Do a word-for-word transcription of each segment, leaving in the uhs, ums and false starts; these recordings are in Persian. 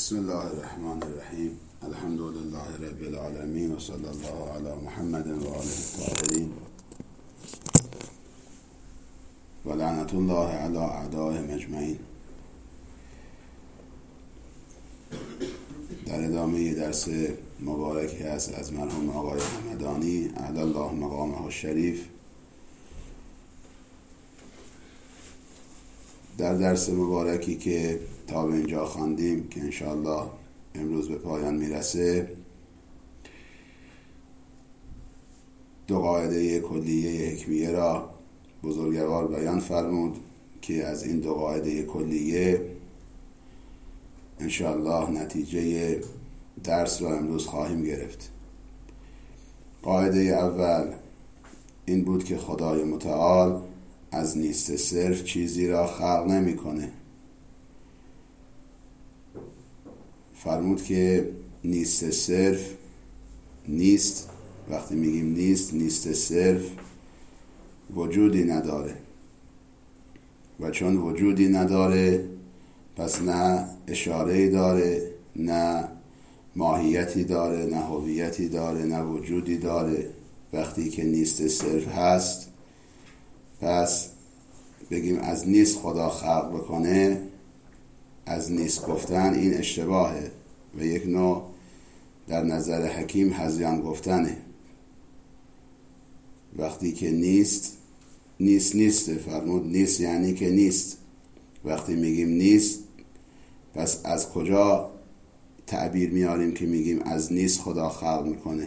بسم الله الرحمن الرحیم. الحمد لله رب العالمین و صلی الله علی محمد و آله الطاهرین و لعنت الله علی اعدائهم اجمعین. در ادامه درس مبارکی است از مرحوم آقای حمدانی اعلی الله مقامه الشریف. در درس مبارکی که تا به اینجا خواندیم که انشاءالله امروز به پایان میرسه، دو قاعده کلیه حکمیه را بزرگوار بیان فرمود که از این دو قاعده کلیه انشاءالله نتیجه درس را امروز خواهیم گرفت. قاعده اول این بود که خدای متعال از نیست صرف چیزی را خلق نمی کنه. فرمود که نیست صرف نیست، وقتی میگیم نیست، نیست صرف وجودی نداره و چون وجودی نداره پس نه اشاره‌ای داره، نه ماهیتی داره، نه هویتی داره، نه وجودی داره. وقتی که نیست صرف هست پس بگیم از نیست خدا خلق بکنه، از نیست گفتن این اشتباهه و یک نوع در نظر حکیم هذیان گفتنه. وقتی که نیست نیست نیسته، فرمود نیست یعنی که نیست. وقتی میگیم نیست پس از کجا تعبیر میاریم که میگیم از نیست خدا خلق میکنه؟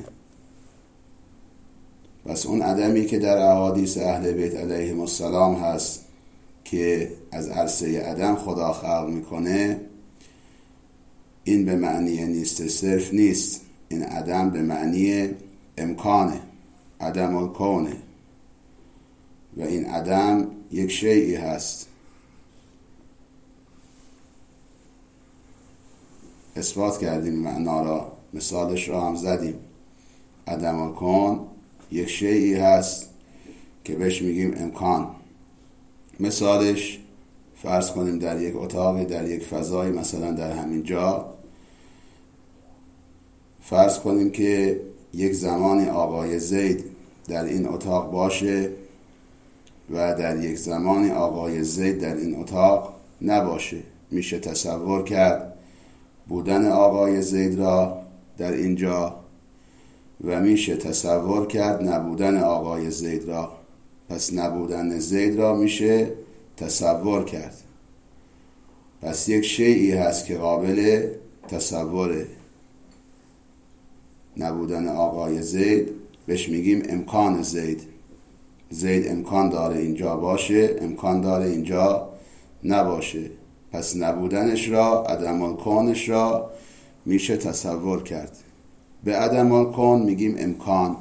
پس اون عدمی که در احادیث اهل بیت علیهم السلام هست که از عرصه عدم خدا خلق میکنه، این به معنی نیست صرف نیست. این عدم به معنی امکانه، عدم الکونه، و این عدم یک شیئی هست. اثبات کردیم معنا را، مثالش را هم زدیم. عدم الکون یک شیئی هست که بهش میگیم امکان. مثالش فرض کنیم در یک اتاقی، در یک فضایی، مثلا در همین جا فرض کنیم که یک زمانی آقای زید در این اتاق باشه و در یک زمانی آقای زید در این اتاق نباشه. میشه تصور کرد بودن آقای زید را در اینجا و میشه تصور کرد نبودن آقای زید را. پس نبودن زید را میشه تصور کرد. پس یک شیئی هست که قابل تصوره. نبودن آقای زید بهش میگیم امکان زید. زید امکان داره اینجا باشه، امکان داره اینجا نباشه. پس نبودنش را، عدم الکونش را میشه تصور کرد. به عدم الکون میگیم امکان.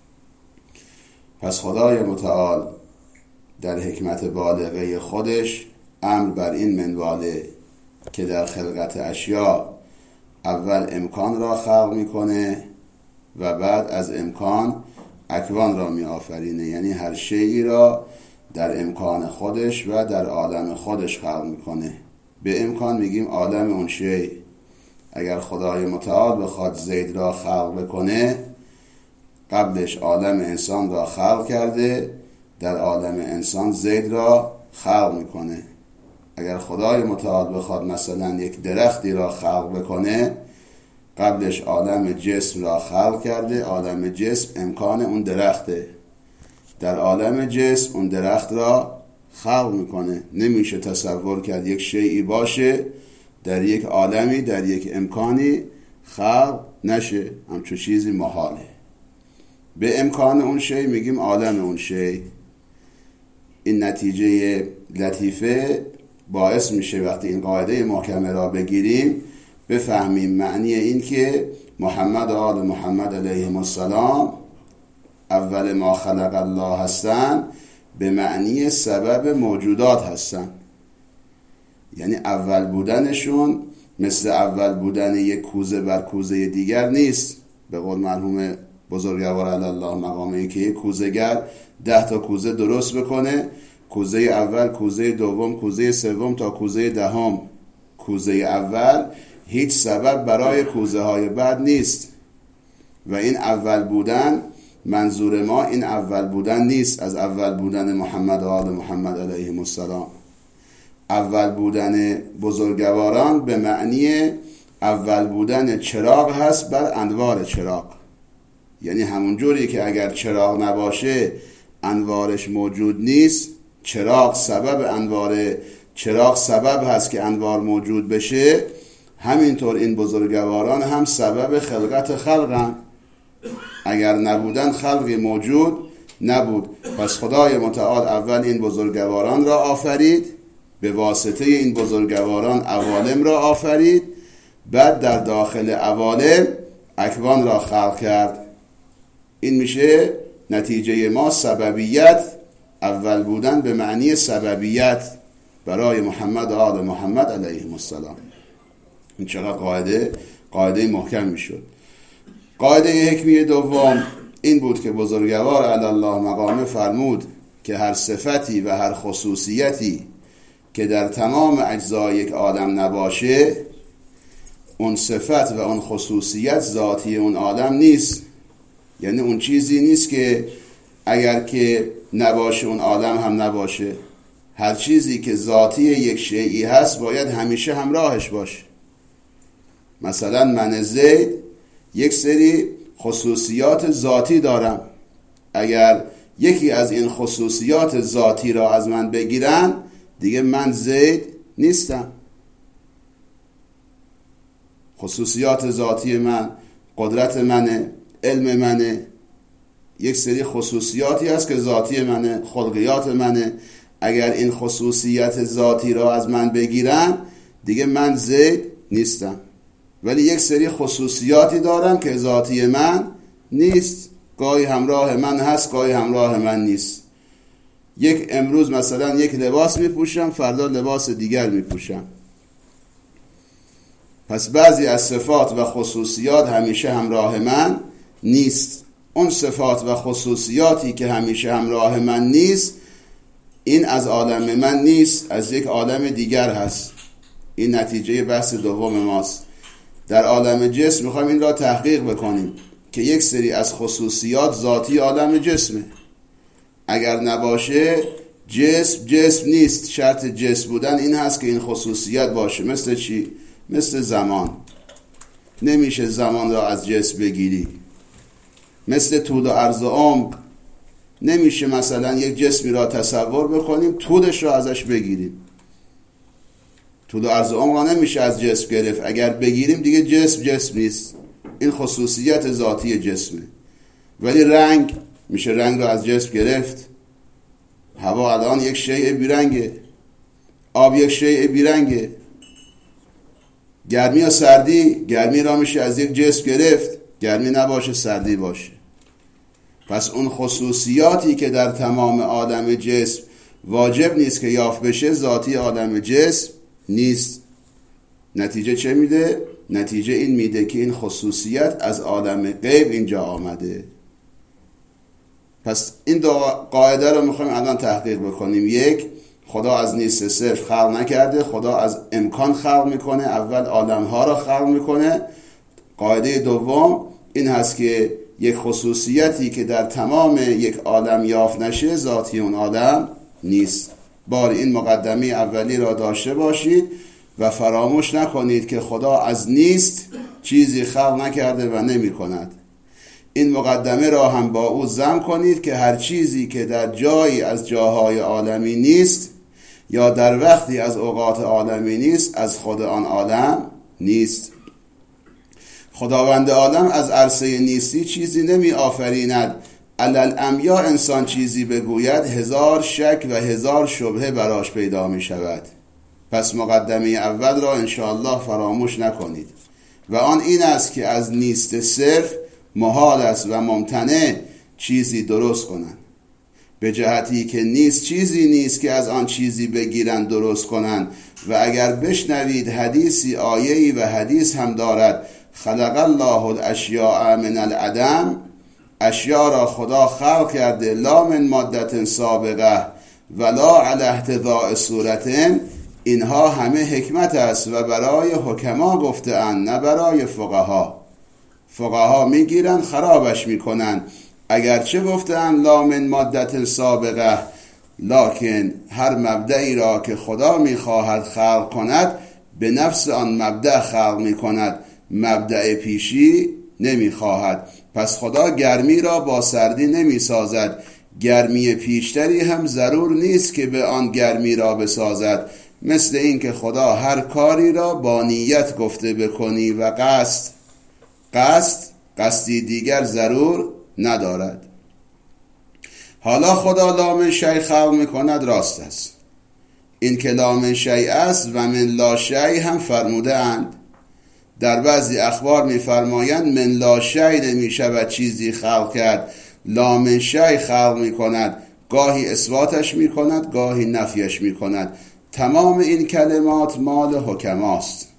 پس خدای متعال در حکمت بالغه خودش امر بر این منواله که در خلقت اشیاء اول امکان را خلق میکنه و بعد از امکان اکوان را می آفرینه. یعنی هر شیئی را در امکان خودش و در عالم خودش خلق میکنه. به امکان میگیم عالم اون شیء. اگر خدای متعال بخواد زید را خلق بکنه، قبلش عالم انسان را خلق کرده، در عالم انسان زید را خلق میکنه. اگر خدای متعال بخواد مثلا یک درختی را خلق بکنه، قبلش عالم جسم را خلق کرده، عالم جسم امکان اون درخته، در عالم جسم اون درخت را خلق میکنه. نمیشه تصور کرد یک شیئی باشه در یک عالمی، در یک امکانی خلق نشه. همچون چیزی محاله. به امکان اون شی میگیم عالم اون شی. این نتیجه لطیفه باعث میشه وقتی این قاعده محکمه را بگیریم بفهمیم معنی این که محمد و آل محمد علیهم السلام اول ما خلق الله هستن به معنی سبب موجودات هستن. یعنی اول بودنشون مثل اول بودن یک کوزه بر کوزه دیگر نیست. به قول مرحوم بزرگوار علی الله مقامه که یک کوزه‌گر ده تا کوزه درست بکنه، کوزه اول، کوزه دوم، کوزه سوم تا کوزه دهم. کوزه اول هیچ سبب برای کوزه های بعد نیست و این اول بودن منظور ما این اول بودن نیست از اول بودن محمد و آل محمد علیهم السلام. اول بودن بزرگواران به معنی اول بودن چراغ هست بر انوار چراغ، یعنی همون جوری که اگر چراغ نباشه انوارش موجود نیست، چراغ سبب انوار چراغ سبب هست که انوار موجود بشه، همینطور این بزرگواران هم سبب خلقت خلقن. اگر نبودن خلقی موجود نبود. پس خدای متعال اول این بزرگواران را آفرید، به واسطه این بزرگواران عوالم را آفرید، بعد در داخل عوالم اکوان را خلق کرد. این میشه نتیجه ما سببیت، اول بودن به معنی سببیت برای محمد و آل محمد علیهم السلام. این چقدر قاعده قاعده محکم میشد. قاعده حکمی دوم این بود که بزرگوار علی الله مقامه فرمود که هر صفتی و هر خصوصیتی که در تمام اجزای یک آدم نباشه، اون صفت و اون خصوصیت ذاتی اون آدم نیست. یعنی اون چیزی نیست که اگر که نباشه اون آدم هم نباشه. هر چیزی که ذاتی یک شیئی هست باید همیشه همراهش باشه. مثلا من زید یک سری خصوصیات ذاتی دارم، اگر یکی از این خصوصیات ذاتی را از من بگیرن دیگه من زید نیستم. خصوصیات ذاتی من، قدرت منه، علم منه، یک سری خصوصیاتی هست که ذاتی منه، خلقیات منه. اگر این خصوصیت ذاتی را از من بگیرن دیگه من زید نیستم. ولی یک سری خصوصیاتی دارم که ذاتی من نیست، گاهی همراه من هست گاهی همراه من نیست. یک امروز مثلا یک لباس میپوشم، فردا لباس دیگر میپوشم. پس بعضی از صفات و خصوصیات همیشه همراه من نیست. اون صفات و خصوصیاتی که همیشه همراه من نیست، این از عالم من نیست، از یک عالم دیگر هست. این نتیجه بحث دوم ماست. در عالم جسم میخوایم این را تحقیق بکنیم که یک سری از خصوصیات ذاتی عالم جسمه. اگر نباشه جسم جسم نیست. شرط جسم بودن این هست که این خصوصیت باشه. مثل چی؟ مثل زمان. نمیشه زمان را از جسم بگیری. مثل طول و عرض و عمق. نمیشه مثلا یک جسمی را تصور بکنیم طولش را ازش بگیریم. طول و عرض و عمق را نمیشه از جسم گرفت. اگر بگیریم دیگه جسم جسم نیست. این خصوصیت ذاتی جسمه. ولی رنگ میشه رنگ را از جسم گرفت. هوا الان یک شیء بیرنگه، آب یک شیء بیرنگه. گرمی و سردی، گرمی را میشه از یک جسم گرفت، گرمی نباشه سردی باشه. پس اون خصوصیاتی که در تمام عالم جسم واجب نیست که یافت بشه، ذاتی عالم جسم نیست. نتیجه چه میده؟ نتیجه این میده که این خصوصیت از عالم غیب اینجا آمده. پس این دو قاعده رو میخوایم الان تحقیق بکنیم. یک، خدا از نیست صفر خلق نکرده، خدا از امکان خلق میکنه، اول عالمها رو خلق میکنه. قاعده دوم این هست که یک خصوصیتی که در تمام یک عالم یافت نشه، ذاتی اون عالم نیست. بار این مقدمه اولی را داشته باشید و فراموش نکنید که خدا از نیست چیزی خلق نکرده و نمی کند. این مقدمه را هم با او ضم کنید که هر چیزی که در جایی از جاهای عالمی نیست یا در وقتی از اوقات عالمی نیست، از خود آن عالم نیست. خداوند عالم از عرصه نیستی چیزی نمی آفریند. علل امیا انسان چیزی بگوید هزار شک و هزار شبهه براش پیدا می شود. پس مقدمه اول را انشاءالله فراموش نکنید و آن این است که از نیست صرف محال است و ممتنع چیزی درست کنند، به جهتی که نیست چیزی نیست که از آن چیزی بگیرند درست کنند. و اگر بشنوید حدیثی آیه‌ای و حدیث هم دارد خلق الله الاشیاء من العدم، اشیاء را خدا خلق کرده لا من مادة سابقه ولا علی احتضاء صورت. اینها همه حکمت است و برای حکما گفته اند، نه برای فقها. فقها میگیرن خرابش میکنن. اگرچه گفتن لا من مادت سابقه، لکن هر مبدعی را که خدا میخواهد خلق کند به نفس آن مبدع خلق میکند، مبدع پیشی نمیخواهد. پس خدا گرمی را با سردی نمیسازد، گرمی پیشتری هم ضرور نیست که به آن گرمی را بسازد. مثل این که خدا هر کاری را با نیت گفته بکنی و قصد قصد قصدی دیگر ضرور ندارد. حالا خدا لا من شیء خلق میکند، راست است. این که لا من شیء است و من لا شیء هم فرموده اند. در بعضی اخبار میفرمایند من لا شیء نمیشود چیزی خلق کرد، لا من شیء خلق میکند. گاهی اثباتش میکند، گاهی نفیش میکند. تمام این کلمات مال حکماست.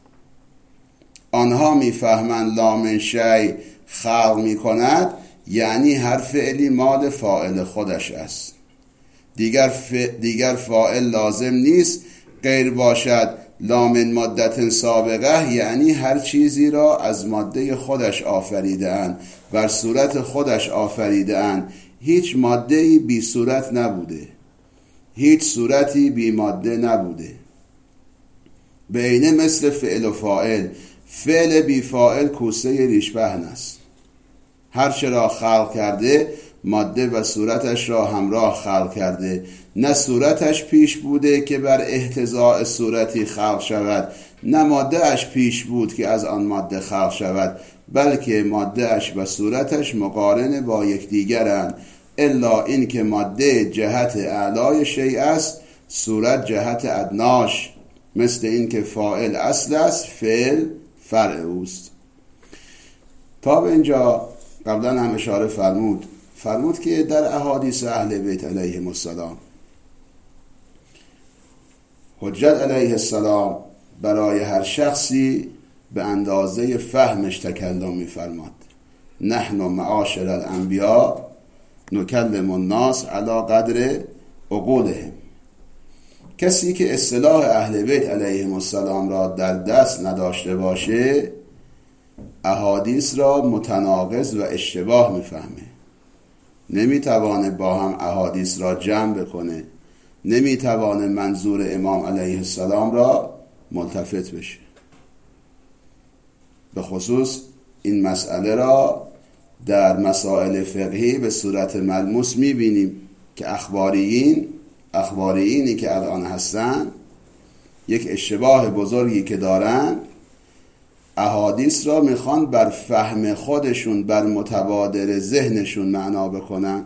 آنها میفهمند لا من شیء خلق میکند یعنی هر فعلی مال فاعل خودش است. دیگر, ف... دیگر فاعل لازم نیست غیر باشد. لا من مادت سابقه یعنی هر چیزی را از ماده خودش آفریده اند، بر صورت خودش آفریده اند. هیچ ماده‌ای بی صورت نبوده، هیچ صورتی بی ماده نبوده. به عینه مثل فعل و فاعل. فعل بی فاعل کوسه ریش پهن است. هر چه را خلق کرده ماده و صورتش را همراه خلق کرده. نه صورتش پیش بوده که بر احتضاء صورتی خلق شود، نه ماده اش پیش بود که از آن ماده خلق شود، بلکه ماده اش و صورتش مقارن با یکدیگرند. الا این که ماده جهت اعلای شیء است، صورت جهت ادناش. مثل این که فاعل اصل است، فعل فرع اوست. تا به اینجا قبلا هم اشاره فرمود فرمود که در احادیث اهل بیت علیهم السلام حجت علیه السلام برای هر شخصی به اندازه فهمش تکلم می‌فرماد. نحن معاشر الانبیاء نکلم الناس علی قدر عقولهم. کسی که اصطلاح اهل بیت علیهم السلام را در دست نداشته باشه احادیث را متناقض و اشتباه میفهمه. نمیتوانه با هم احادیث را جمع بکنه، نمیتوانه منظور امام علیه السلام را ملتفت بشه. به خصوص این مسئله را در مسائل فقهی به صورت ملموس میبینیم که اخباریین اخباریینی که الان هستن یک اشتباه بزرگی که دارن، احادیث را میخوان بر فهم خودشون، بر متبادر ذهنشون معنا بکنن.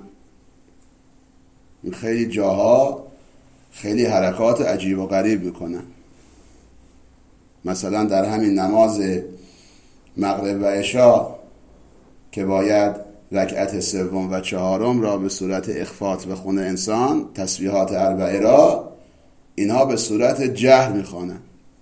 خیلی جاها خیلی حرکات عجیب و غریب میکنن. مثلا در همین نماز مغرب و عشا که باید رکعت سوم و چهارم را به صورت اخفات بخونه انسان، تسبیحات اربعه را، اینها به صورت جهر میخوانن.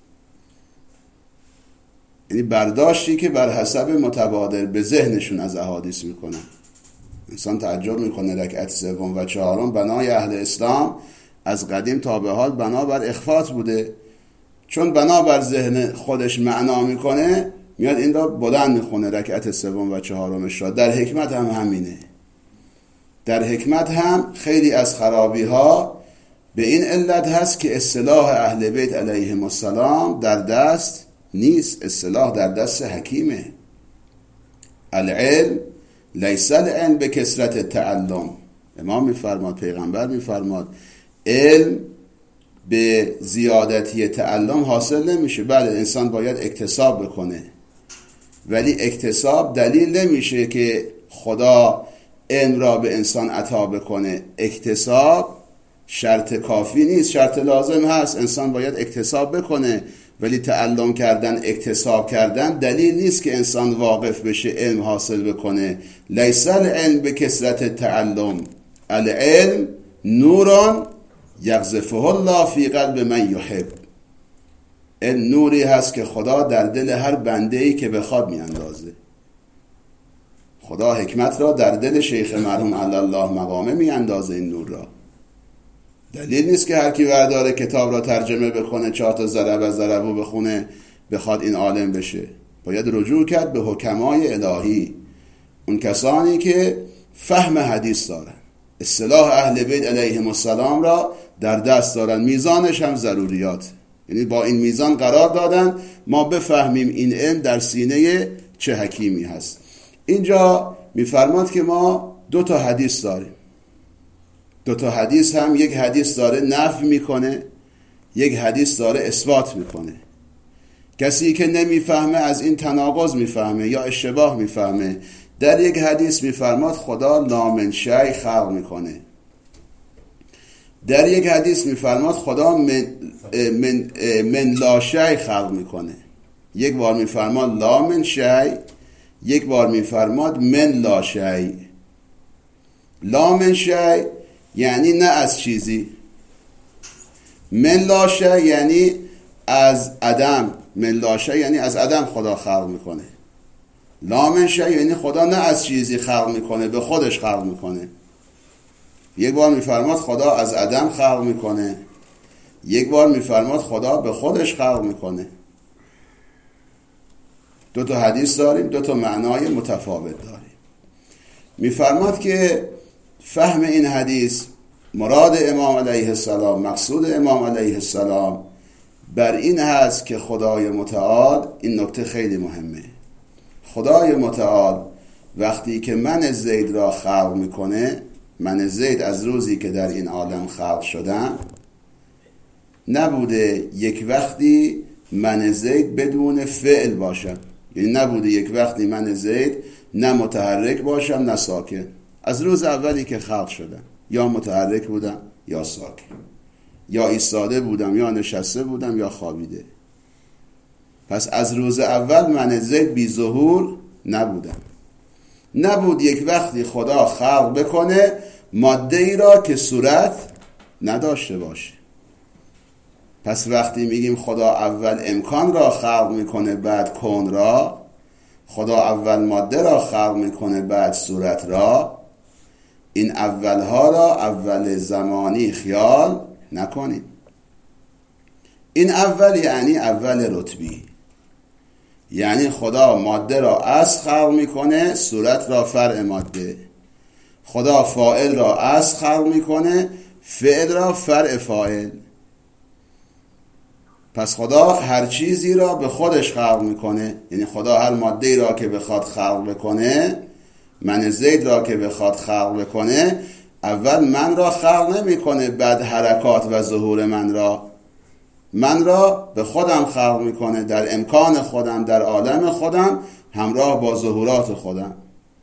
یعنی برداشتی که بر حسب متبادر به ذهنشون از احادیث میکنن. انسان تعجب میکنه رکعت سوم و چهارم بنای اهل اسلام از قدیم تا به حال بنا بر اخفات بوده. چون بنا بر ذهن خودش معنا میکنه میاد این را بلند میخونه رکعت سوم و چهارمش را. در حکمت هم همینه. در حکمت هم خیلی از خرابی ها به این علت هست که اصطلاح اهل بیت علیهم السلام در دست نیست. اصطلاح در دست حکیمه. العلم لیس العلم به کثرت تعلم. امام میفرماد، پیغمبر میفرماد علم به زیادتی تعلم حاصل نمیشه. بله انسان باید اکتساب بکنه، ولی اکتساب دلیل نمیشه که خدا علم را به انسان عطا بکنه. اکتساب شرط کافی نیست، شرط لازم هست. انسان باید اکتساب بکنه، ولی تعلم کردن، اکتساب کردن دلیل نیست که انسان واقف بشه علم حاصل بکنه. لیس العلم به کثرت تعلم، العلم نوران یقذفه الله فی قلب من یحب. علم نوری هست که خدا در دل هر بنده‌ای که بخواد میاندازه. خدا حکمت را در دل شیخ مرحوم علی الله مقامه میاندازه این نور را. دلیل نیست که هر کی برداره کتاب را ترجمه بکنه، چهار تا ضرب از ضربو بخونه بخواد این عالم بشه. باید رجوع کرد به حکمای الهی، اون کسانی که فهم حدیث دارن، اصطلاح اهل بیت علیهم السلام را در دست دارن، میزانش هم ضروریات، یعنی با این میزان قرار دادن ما بفهمیم این علم در سینه چه حکیمی هست. اینجا میفرماد که ما دو تا حدیث داریم، دو تا حدیث هم یک حدیث داره نفی میکنه، یک حدیث داره اثبات میکنه. کسی که نمیفهمه از این تناقض میفهمه یا اشتباه میفهمه. در یک حدیث میفرماد خدا لا من شیء خلق میکنه، در یک حدیث میفرماد خدا من, من, من لا شیء خلق میکنه. یک بار میفرماد لا من شیء، یک بار میفرماد من لا شیء. لا من شیء یعنی نه از چیزی، من لا شیء یعنی از عدم، من لا شیء یعنی از عدم خدا خلق میکنه. لا من شیء یعنی خدا نه از چیزی خلق میکنه، به خودش خلق میکنه. یک بار میفرماد خدا از عدم خلق میکنه، یک بار میفرماد خدا به خودش خلق میکنه. دو تا حدیث داریم، دو تا معنای متفاوت داریم. میفرماد که فهم این حدیث، مراد امام علیه السلام، مقصود امام علیه السلام بر این هست که خدای متعال، این نکته خیلی مهمه، خدای متعال وقتی که من زید را خلق میکنه، من زید از روزی که در این عالم خلق شدم نبوده یک وقتی من زید بدون فعل باشم، یعنی نبوده یک وقتی من زید نه متحرک باشم نه ساکن. از روز اولی که خلق شدم یا متحرک بودم یا ساکن، یا ایستاده بودم یا نشسته بودم یا خوابیده. پس از روز اول من زید بی ظهور نبودم. نبود یک وقتی خدا خلق بکنه ماده ای را که صورت نداشته باشه. پس وقتی میگیم خدا اول امکان را خلق میکنه بعد کون را، خدا اول ماده را خلق میکنه بعد صورت را، این اولها را اول زمانی خیال نکنید. این اول یعنی اول رتبی، یعنی خدا ماده را اصل خلق میکنه، صورت را فرع ماده. خدا فاعل را اصل خلق میکنه، فعل را فرع فاعل. پس خدا هر چیزی را به خودش خلق میکنه، یعنی خدا هر ماده را که بخواد خلق بکنه، من زید را که بخواد خلق بکنه، اول من را خلق نمیکنه بعد حرکات و ظهور من را، من را به خودم خلق میکنه در امکان خودم، در عالم خودم، همراه با ظهورات خودم.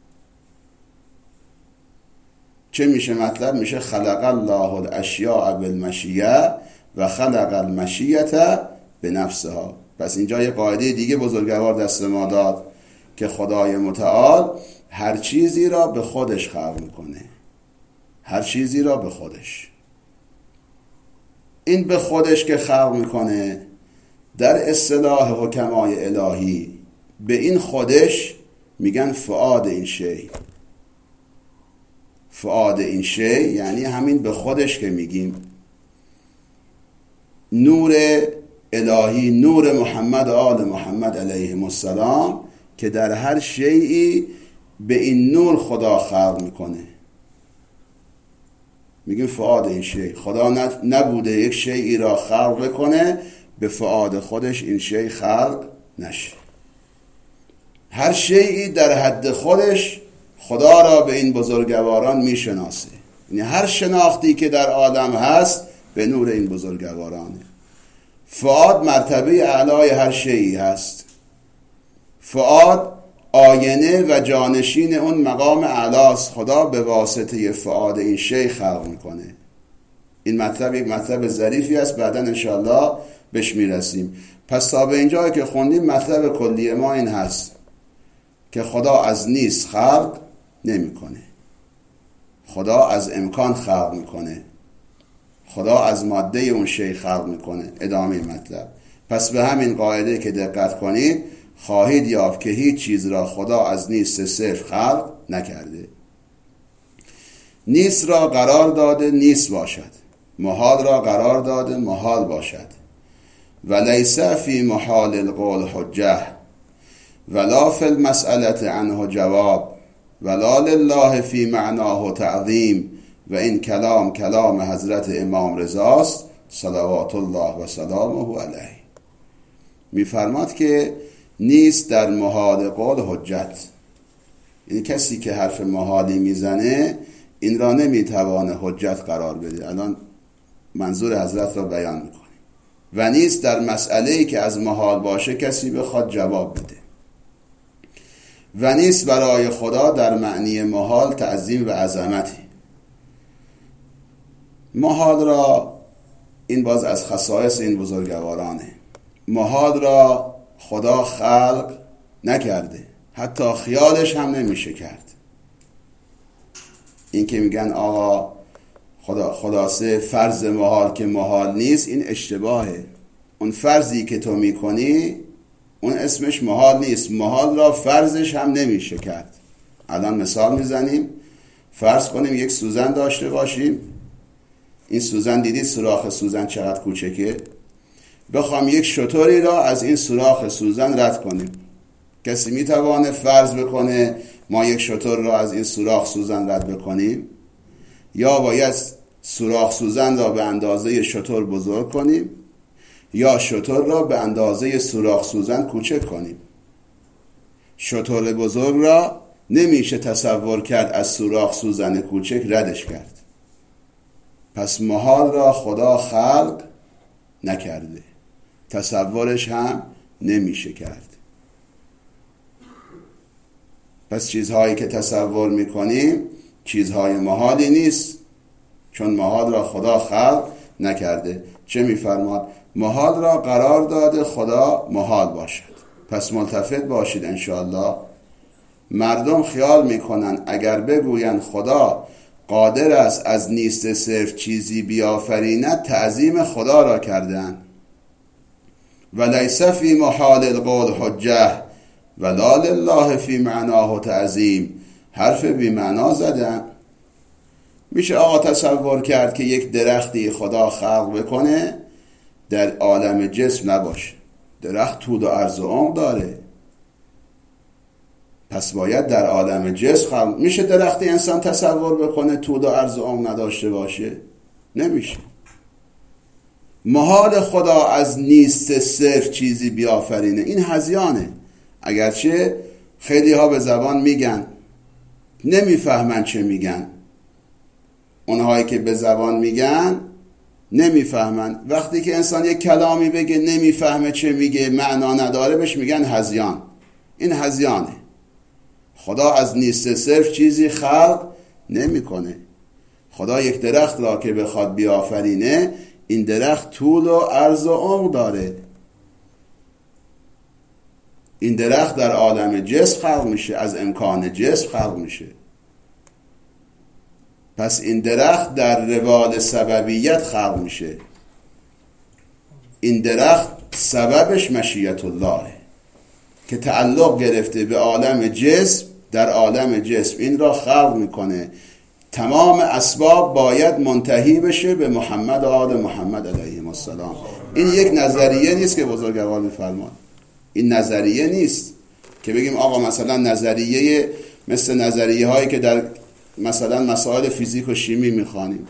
چه میشه مطلب؟ میشه خلق الله الاشیاء بالمشیه و خلق المشیه بنفسها. پس اینجا یه قاعده دیگه بزرگوار دست ما داد که خدای متعال هر چیزی را به خودش خلق میکنه، هر چیزی را به خودش. این به خودش که خلق میکنه در اصطلاح حکمای الهی به این خودش میگن فؤاد این شی. فؤاد این شی یعنی همین به خودش که میگیم نور الهی، نور محمد آل محمد علیهم السلام که در هر شیئی به این نور خدا خلق میکنه. میگیم فؤاد این شی. خدا نبوده یک شیئی را خلق بکنه به فؤاد خودش این شی خلق نشه. هر شیئی در حد خودش خدا را به این بزرگواران میشناسه، یعنی هر شناختی که در عالم هست به نور این بزرگوارانه. فؤاد مرتبه اعلای هر شیئی هست. فؤاد آینه و جانشین اون مقام اعلاست. خدا به واسطه فؤاد این شی خلق میکنه. این مطلب یک مطلب ظریفی است، بعدا انشاءالله بهش میرسیم. پس تا به اینجایی که خوندیم مطلب کلی ما این هست که خدا از نیست خلق نمیکنه، خدا از امکان خلق میکنه، خدا از ماده اون شی خلق میکنه. ادامه مطلب. پس به همین قاعده که دقت کنید خواهید یافت که هیچ چیز را خدا از نیست صرف خلق نکرده. نیست را قرار داده نیست باشد، محال را قرار داده محال باشد. و لیس فی محال القول حجه ولا فی المسئله عنه جواب ولا لله فی معناه تعظیم و این کلام کلام حضرت امام رضاست صلوات الله و سلامه علیه. میفرماد که نیست در محال قول حجت، این کسی که حرف محالی میزنه این را نمیتوانه حجت قرار بده. الان منظور حضرت را بیان میکنه. و نیست در مسئله‌ای که از محال باشه کسی بخواد جواب بده. و نیست برای خدا در معنی محال تعظیم و عظمتی. محال را، این باز از خصایص این بزرگوارانه، محال را خدا خلق نکرده، حتی خیالش هم نمیشه کرد. این که میگن آقا خدا خلاصه فرض محال که محال نیست، این اشتباهه. اون فرضی که تو میکنی اون اسمش محال نیست. محال را فرضش هم نمیشه کرد. الان مثال میزنیم، فرض کنیم یک سوزن داشته باشیم. این سوزن دیدید سوراخ سوزن چقدر کوچکه؟ بخوام یک شتری را از این سوراخ سوزن رد کنیم، کسی میتوانه فرض بکنه ما یک شتر را از این سوراخ سوزن رد بکنیم؟ یا باید سوراخ سوزن را به اندازه شتر بزرگ کنیم یا شتر را به اندازه سوراخ سوزن کوچک کنیم. شتر بزرگ را نمیشه تصور کرد از سوراخ سوزن کوچک ردش کرد. پس محال را خدا خلق نکرده، تصورش هم نمیشه کرد. پس چیزهایی که تصور میکنیم چیزهای محالی نیست، چون محال را خدا خلق نکرده. چه میفرماد؟ محال را قرار داده خدا محال باشد. پس ملتفت باشید انشاءالله. مردم خیال میکنن اگر بگوین خدا قادر است از نیست صرف چیزی بیافریند تعظیم خدا را کردن. و لیس فی محال القول حجه ولا لله فی معناه تعظیم. حرف بی معنا زدن. میشه آقا تصور کرد که یک درختی خدا خلق بکنه در عالم جسم نباشه؟ درخت طول و عرض و عمق داره، پس باید در عالم جسم خلق. میشه درختی انسان تصور بکنه طول و عرض و عمق نداشته باشه؟ نمیشه. محال خدا از نیست صرف چیزی بیافرینه، این هذیانه. اگرچه خیلی ها به زبان میگن، نمیفهمن چه میگن. اونهایی که به زبان میگن نمیفهمن. وقتی که انسان یک کلامی بگه نمیفهمه چه میگه، معنا نداره، بهش میگن هذیان. این هذیانه. خدا از نیست صرف چیزی خلق نمیکنه. خدا یک درخت را که بخواد بیافرینه، این درخت طول و عرض و عمق داره. این درخت در عالم جسم خلق میشه، از امکان جسم خلق میشه. پس این درخت در روال سببیت خلق میشه. این درخت سببش مشیت الله که تعلق گرفته به عالم جسم، در عالم جسم این را خلق میکنه. تمام اسباب باید منتهی بشه به محمد و آل محمد علیهم السلام. این یک نظریه نیست که بزرگوار میفرمان. این نظریه نیست که بگیم آقا مثلا نظریه مثل نظریه هایی که در مثلا مسائل فیزیک و شیمی میخوانیم،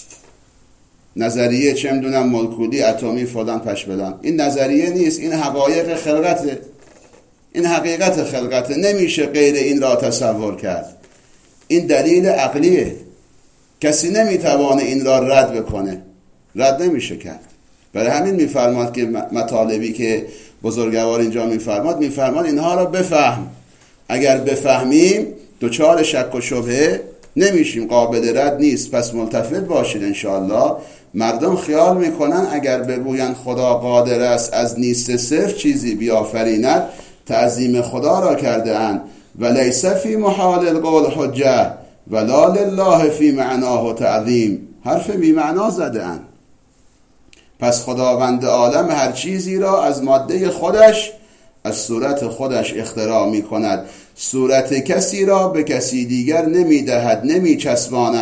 نظریه چه میدونم مولکولی اتمی فلان پش بلان. این نظریه نیست، این حقایق خلقته، این حقیقت خلقته. نمیشه غیر این را تصور کرد. این دلیل عقلیه، کسی نمیتوانه این را رد بکنه، رد نمیشه کرد. برای همین میفرماد که مطالبی که بزرگوار اینجا میفرماد میفرماد اینها را بفهم. اگر بفهمیم دوچار شک و شبهه نمیشیم، قابل رد نیست. پس ملتفت باشید انشاءالله. مردم خیال میکنن اگر بگوین خدا قادر است از نیست صرف چیزی بیافریند تعظیم خدا را کرده اند. و لیس فی محال القول حجه ولا لله فی معناه تعظیم. حرف بی معنا زده اند. پس خداوند عالم هر چیزی را از ماده خودش، از صورت خودش اختراع می کند. صورت کسی را به کسی دیگر نمی دهد، نمی چسباند.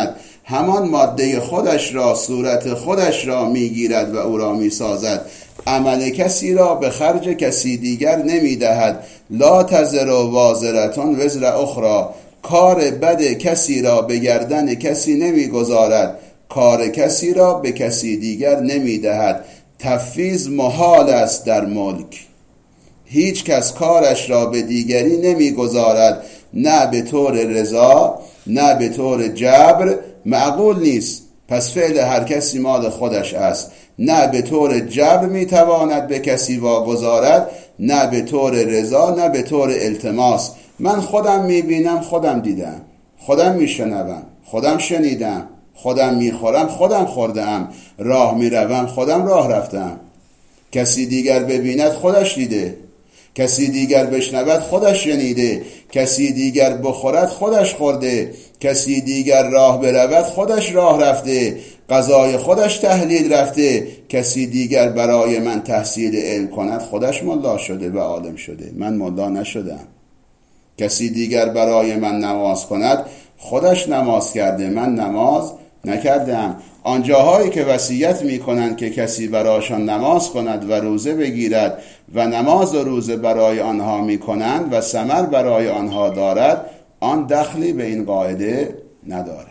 همان ماده خودش را، صورت خودش را میگیرد و او را میسازد. عمل کسی را به خرج کسی دیگر نمیدهد. لا تزر وازرتون وزر اخرى. کار بد کسی را به گردن کسی نمیگذارد، کار کسی را به کسی دیگر نمیدهد. تفویض محال است در ملک. هیچ کس کارش را به دیگری نمیگذارد، نه به طور رضا نه به طور جبر. معقول نیست. پس فعل هر کسی مال خودش است. نه به طور جبر میتواند به کسی واگذارد، نه به طور رضا نه به طور التماس. من خودم میبینم، خودم دیدم، خودم میشنوم، خودم شنیدم، خودم میخورم، خودم خوردم، راه میروم، خودم راه رفتم. کسی دیگر ببیند خودش دیده، کسی دیگر بشنود خودش شنیده، کسی دیگر بخورد خودش خورده، کسی دیگر راه برود خودش راه رفته، غذای خودش تحلیل رفته، کسی دیگر برای من تحصیل علم کند خودش ملا شده و عالم شده، من ملا نشدم. کسی دیگر برای من نماز کند خودش نماز کرده، من نماز نکردم. آنجاهایی که وصیت میکنند که کسی برایشان نماز کند و روزه بگیرد و نماز و روزه برای آنها میکنند و ثمر برای آنها دارد، آن دخلی به این قاعده ندارد.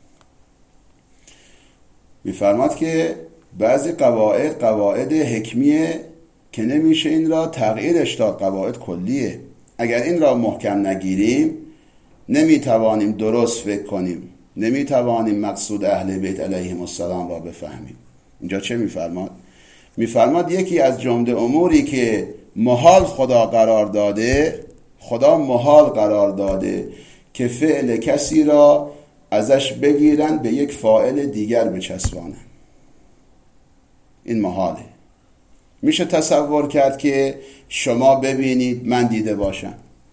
میفرماد که بعضی قواعد قواعد حکمیه که نمیشه این را تغییرش داد، قواعد کلیه. اگر این را محکم نگیریم نمیتوانیم درست فکر کنیم، نمیتوانیم مقصود اهل بیت علیهم السلام را بفهمیم. اینجا چه میفرماد؟ میفرماد یکی از جمله اموری که محال خدا قرار داده، خدا محال قرار داده که فعل کسی را ازش بگیرن به یک فاعل دیگر بچسبانن. این محاله. میشه تصور کرد که شما ببینید من دیده باشم.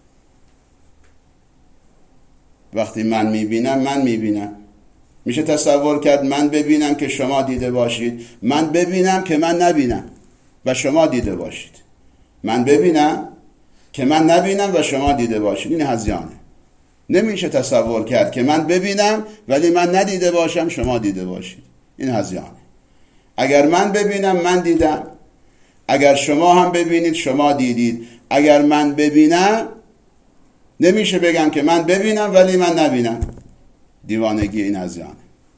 وقتی من میبینم من میبینم. میشه تصور کرد من ببینم که شما دیده باشید، من ببینم که من نبینم و شما دیده باشید. من ببینم که من نبینم و شما دیده باشید. این هذیانه. نمیشه تصور کرد که من ببینم ولی من ندیده باشم شما دیده باشید. این هذیانه. اگر من ببینم من دیدم، اگر شما هم ببینید شما دیدید. اگر من ببینم نمیشه بگم که من ببینم ولی من نبینم. دیوانگی این هذیانه.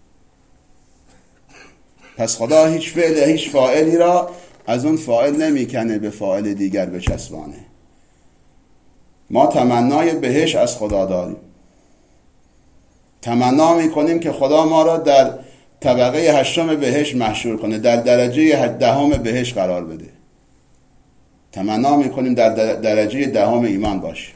پس خدا هیچ فعل هیچ فاعلی را از اون فاعل نمیکنه به فاعل دیگر بچسبانه. ما تمنای بهشت از خدا داریم. تمنا میکنیم که خدا ما را در طبقه هشتم بهشت محشور کنه، در درجه دهم بهشت قرار بده. تمنا میکنیم در درجه دهم ایمان باشه.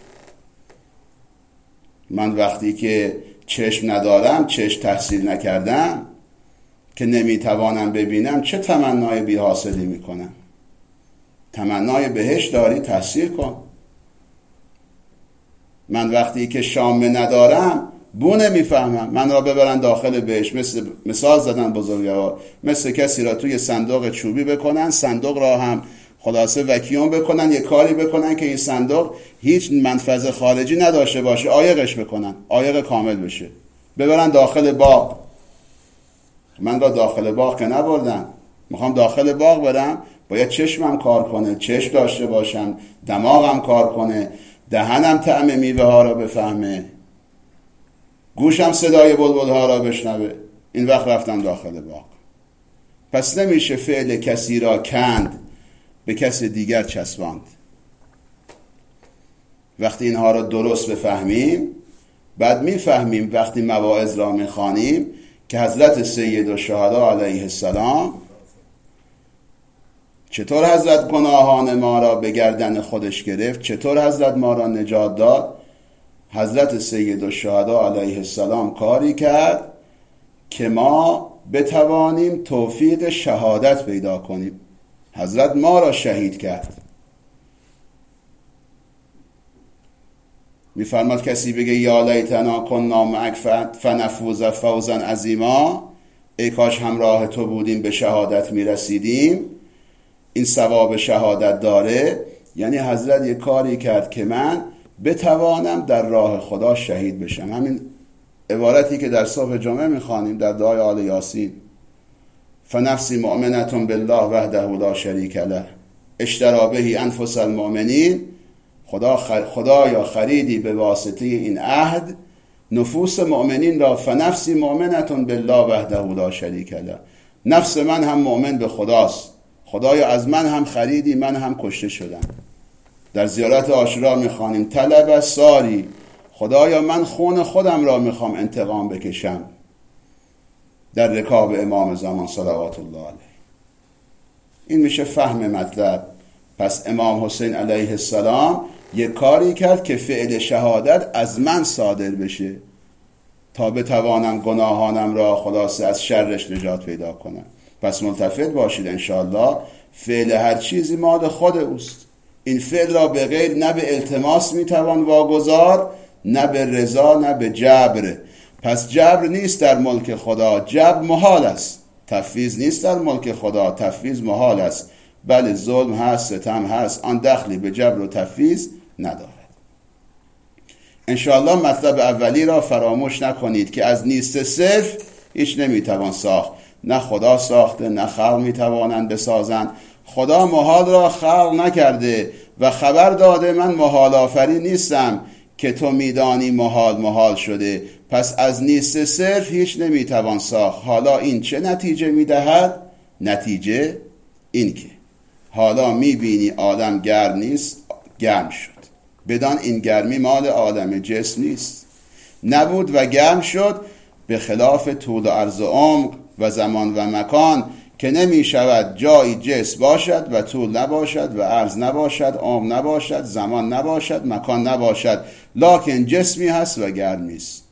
من وقتی که چشم ندارم، چشم تحصیل نکردم، که نمیتوانم ببینم، چه تمنای بی حاصلی میکنم؟ تمنای بهشت داری، تحصیل کن. من وقتی که شامه ندارم بو نمیفهمم، من را ببرن داخل بهشت. مثل مثال زدن بزرگوار، مثل کسی را توی صندوق چوبی بکنن، صندوق را هم خلاصه وکیوم بکنن، یه کاری بکنن که این صندوق هیچ منفذ خارجی نداشته باشه، عایقش بکنن، عایق کامل بشه، ببرن داخل باغ. من را داخل باغ که نبردن، میخوام داخل باغ برم، باید چشمم کار کنه، چشم داشته باشم، دماغم کار کنه، دهنم طعم میوه ها را بفهمه، گوشم صدای بلبل ها را بشنوه. این وقت رفتم داخل باغ. پس نمیشه فعل کسی را کند به کسی دیگر چسباند. وقتی اینها را درست بفهمیم، بعد میفهمیم وقتی مواعظ را میخوانیم که حضرت سید الشهدا علیه السلام چطور حضرت گناهان ما را به گردن خودش گرفت، چطور حضرت ما را نجات داد. حضرت سید الشهدا علیه السلام کاری کرد که ما بتوانیم توفیق شهادت پیدا کنیم. حضرت ما را شهید کرد. میفرماد کسی بگه یا لیتنا کنا معک فنفوز فوزا عظیما، ای کاش همراه تو بودیم به شهادت میرسیدیم، این ثواب شهادت داره. یعنی حضرت یک کاری کرد که من بتوانم در راه خدا شهید بشم. همین عبارتی که در صبح جمعه میخوانیم در دعای آل یاسین، فنفسی مؤمنة بالله وحده لا شریک له اشتری به انفس المؤمنین، خدا خ... خدایا خریدی به واسطه این عهد نفوس مؤمنین را. فنفسی مؤمنة بالله وحده لا شریک له، نفس من هم مؤمن به خداست، خدایا از من هم خریدی، من هم کشته شدم. در زیارت عاشورا میخوانیم طلب ساری، خدایا من خون خودم را میخوام انتقام بکشم. در رکاب امام زمان صلوات الله علیه. این میشه فهم مطلب. پس امام حسین علیه السلام یک کاری کرد که فعل شهادت از من صادر بشه تا بتوانم گناهانم را خلاصه از شرش نجات پیدا کنم. پس ملتفت باشید انشاءالله، فعل هر چیزی مال خود اوست. این فعل را به غیر نه به التماس میتوان واگذار، نه به رضا، نه به جبر. پس جبر نیست در ملک خدا، جبر محال است. تفویض نیست در ملک خدا، تفویض محال است. بله ظلم هست، ستم هست، آن دخلی به جبر و تفویض ندارد. انشاءالله مطلب اولی را فراموش نکنید که از نیست صرف هیچ نمیتوان ساخت. نه خدا ساخته، نه خلق میتوانند بسازند. خدا محال را خلق نکرده و خبر داده من محال آفرین نیستم که تو میدانی محال محال شده. پس از نیست صرف هیچ نمیتوان ساخت. حالا این چه نتیجه میدهد؟ نتیجه این که حالا میبینی آدم گرم نیست، گرم شد. بدان این گرمی مال آدم جسم نیست، نبود و گرم شد. به خلاف طول و عرض و عمق و زمان و مکان که نمی شود جایی جسم باشد و طول نباشد و عرض نباشد، عمق نباشد، زمان نباشد، مکان نباشد، لکن جسمی هست و گرمی است.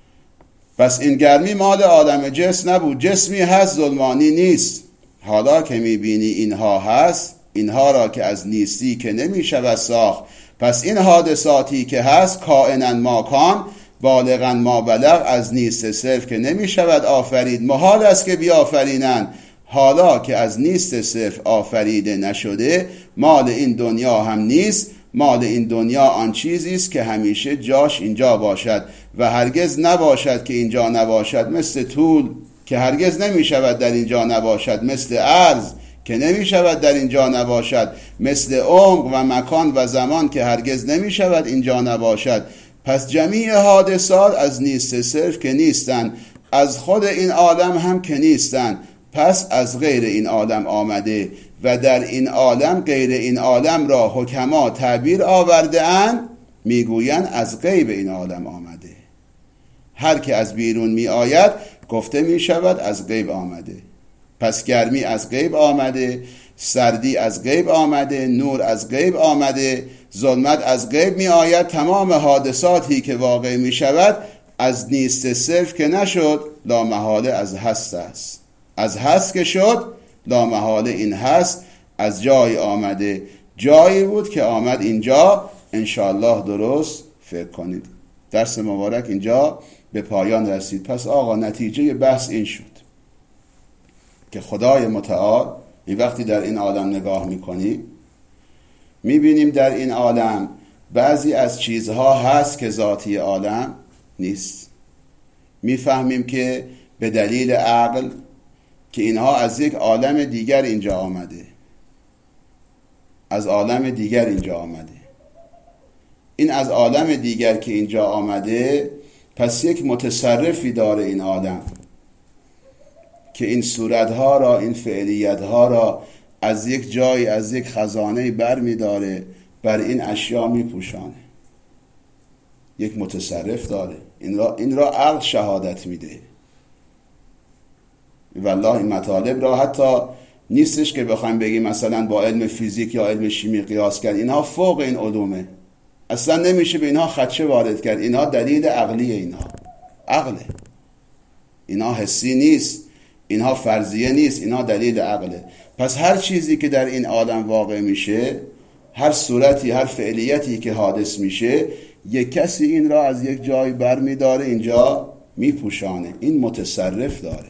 پس این گرمی مال آدم جسم نبود. جسمی هست، ظلمانی نیست. حالا که می بینی اینها هست، اینها را که از نیستی که نمی شود ساخت، پس این حادثاتی که هست کائناً ما کان بالغاً ما بلغ، از نیست صرف که نمی شود آفرید، محال است که بیافرینند. حالا که از نیست صرف آفریده نشده، مال این دنیا هم نیست. مال این دنیا آن چیزی است که همیشه جاش اینجا باشد و هرگز نباشد که اینجا نباشد، مثل طول که هرگز نمی شود در اینجا نباشد، مثل عرض که نمی شود در اینجا نباشد، مثل عمق و مکان و زمان که هرگز نمی شود اینجا نباشد. پس جمیع حادثات از نیست صرف که نیستند، از خود این عالم هم که نیستند. پس از غیر این عالم آمده و در این عالم غیر این عالم را حکما تعبیر آورده اند، میگویند از غیب این عالم آمده. هر که از بیرون می آید گفته می شود از غیب آمده. پس گرمی از غیب آمده، سردی از غیب آمده، نور از غیب آمده، ظلمت از غیب می آید. تمام حادثاتی که واقع می شود از نیست صرف که نشد، لا محاله از هست است. از هست که شد، لا محاله این هست از جای آمده. جایی بود که آمد اینجا. انشاءالله درست فکر کنید. درس مبارک اینجا به پایان رسید. پس آقا نتیجه بحث این شد که خدای متعال این وقتی در این عالم نگاه میکنیم میبینیم در این عالم بعضی از چیزها هست که ذاتی عالم نیست. میفهمیم که به دلیل عقل که اینها از یک عالم دیگر اینجا آمده، از عالم دیگر اینجا آمده. این از عالم دیگر که اینجا آمده پس یک متصرفی داره این عالم که این صورتها را، این فعلیتها را از یک جایی، از یک خزانه بر می داره، بر این اشیا می پوشانه. یک متصرف داره. این را, این را عقل شهادت می ده. والله این مطالب را حتی نیستش که بخوایم بگیم مثلا با علم فیزیک یا علم شیمی قیاس کرد. اینها فوق این علومه. اصلا نمیشه به اینها خدشه وارد کرد. اینها دلیل عقلی، اینها عقله. اینها حسی نیست، اینها فرضیه نیست، اینها دلیل عقله. پس هر چیزی که در این عالم واقع میشه، هر صورتی، هر فعلیتی که حادث میشه، یک کسی این را از یک جای بر میداره اینجا میپوشانه. این متصرف داره.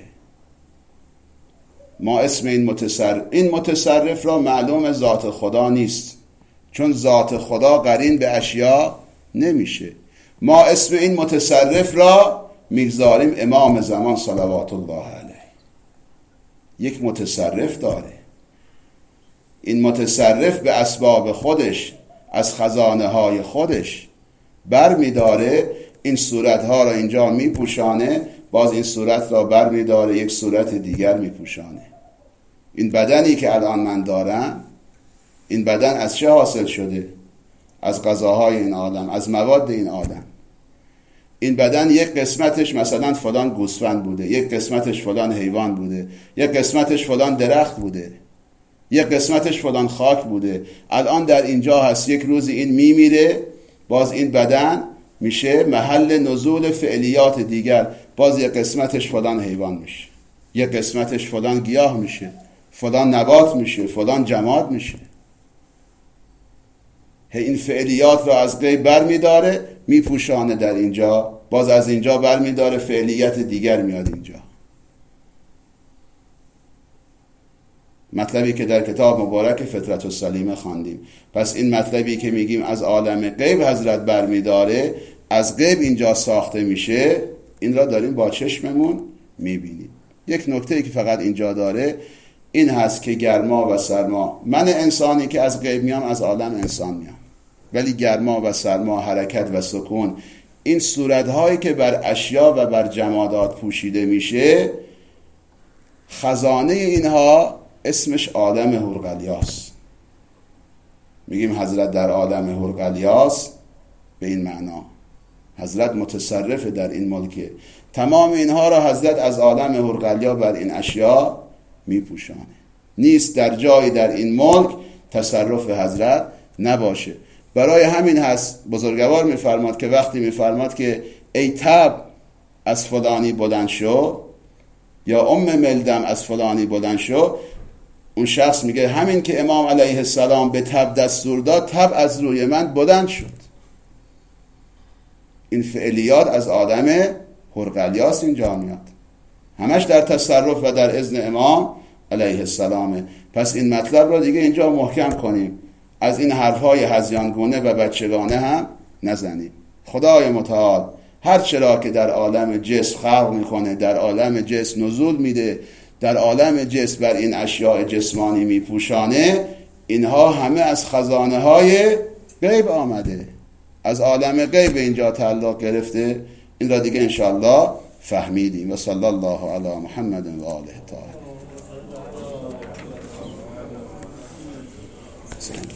ما اسم این متصرف این متصرف را معلوم ذات خدا نیست، چون ذات خدا قرین به اشیا نمیشه. ما اسم این متصرف را میگذاریم امام زمان صلوات الله علیه. یک متصرف داره، این متصرف به اسباب خودش از خزانه های خودش بر میداره، این صورت ها را اینجا میپوشانه، باز این صورت را بر میداره یک صورت دیگر میپوشانه. این بدنی که الان من دارم، این بدن از چه حاصل شده؟ از غذاهای این عالم، از مواد این عالم. این بدن یک قسمتش مثلا فلان گوسفند بوده، یک قسمتش فلان حیوان بوده، یک قسمتش فلان درخت بوده، یک قسمتش فلان خاک بوده. الان در اینجا هست، یک روزی این میمیره، باز این بدن میشه محل نزول فعلیات دیگر، باز یک قسمتش فلان حیوان میشه، یک قسمتش فلان گیاه میشه، فلان نبات میشه، فلان جماد میشه. این فعلیات را از غیب بر میداره میپوشانه در اینجا، باز از اینجا بر میداره فعلیت دیگر میاد اینجا. مطلبی که در کتاب مبارک فطرت السلیمه خواندیم. پس این مطلبی که میگیم از عالم غیب حضرت بر میداره، از غیب اینجا ساخته میشه، این را داریم با چشممون میبینیم. یک نکته که فقط اینجا داره این هست که گرما و سرما، من انسانی که از غیب میام از عالم انسان میام، ولی گرما و سرما، حرکت و سکون، این صورتهایی که بر اشیا و بر جمادات پوشیده میشه، خزانه اینها اسمش عالم هرقلیاس. میگیم حضرت در عالم هرقلیاس به این معنا، حضرت متصرف در این ملکه. تمام اینها را حضرت از عالم هرقلیا بر این اشیا میپوشانه. نیست در جایی در این ملک تصرف حضرت نباشه. برای همین هست بزرگوار میفرماد که وقتی میفرماد که ای تب از فلانی بلند شو، یا ام ملدم از فلانی بلند شو، اون شخص میگه همین که امام علیه السلام به تب دستور داد، تب از روی من بلند شد. این فعلیات از آدم هرقلیاس اینجا میاد، همش در تصرف و در اذن امام علیه السلامه. پس این مطلب را دیگه اینجا محکم کنیم، از این حرفهای هذیانگونه و بچگانه هم نزنیم. خدای متعال هر چرا که در عالم جسم خلق میکنه، در عالم جسم نزول میده، در عالم جسم بر این اشیاء جسمانی میپوشانه، اینها همه از خزانه های غیب آمده، از عالم غیب اینجا تعلق گرفته. این را دیگه انشاءالله فهمیدیم. و صلی الله علی محمد و آله الطاهرین.